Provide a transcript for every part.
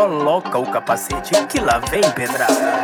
coloca o capacete que lá vem pedrada.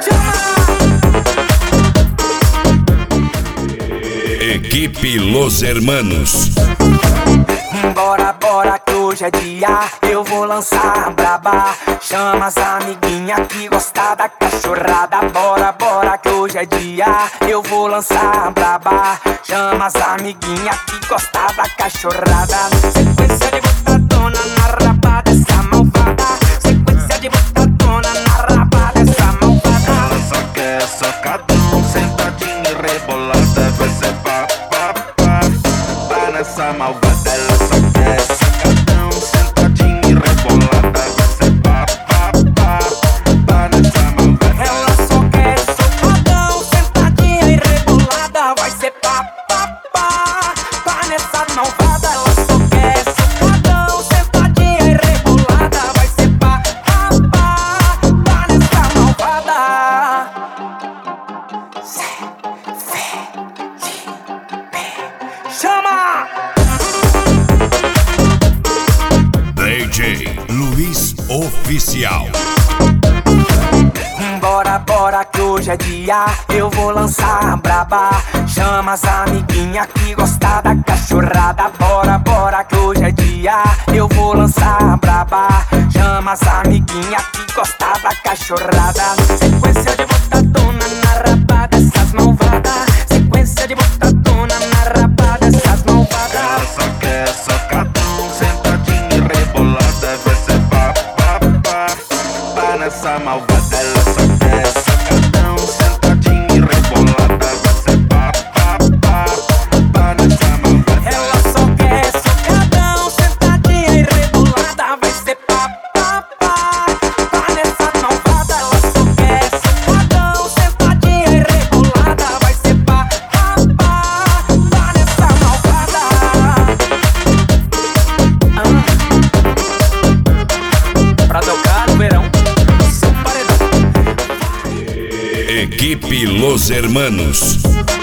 Equipe Los Hermanos. Bora, bora que hoje é dia, eu vou lançar a braba. Chama as amiguinha que gosta da cachorrada. Bora, bora que hoje é dia, eu vou lançar a braba. Chama as amiguinha que gosta da cachorrada. Sequência de botadona na raba dessa malvada. Sequência de botadona na raba dessa malvada. Ela só quer socadão, sentadinha e rebolada. Vai ser pá, pá, pá, pá nessa malvada. Ela só quer socadão, sentadinha e rebolada. Vai ser pá, pá, pá, pá nessa malvada. Ela só quer socadão, sentadinha e rebolada. Vai ser pá, pá, pá, pá nessa malvada. Ela só quer socadão, sentadinha e rebolada. Vai ser pá, pá, pá, pá nessa malvada. Chama! DJ Luiz Oficial. Bora, bora que hoje é dia, eu vou lançar a braba. Chama as amiguinha que gosta da cachorrada. Bora, bora que hoje é dia, eu vou lançar a braba. Chama as amiguinha que gosta da cachorrada. Sequência de botadona na raba dessas malvadas. Sequência de botadona na raba dessas malvadas. Ela só quer socadão, sentadinha e rebolada. Vai ser pá, pá, pá, pá nessa malvada. Ela só quer socadão, sentadinha e rebolada. Vai ser pá, pá, pá, pá nessa malvada. Ela só quer socadão, sentadinha e rebolada. Vai ser pá, pá, pá, pá nessa malvada. Ela só quer socadão, sentadinha e rebolada. Vai ser pá, pá, pá, pá nessa malvada. Pra tocar no verão, seu paredão. Equipe Los Hermanos.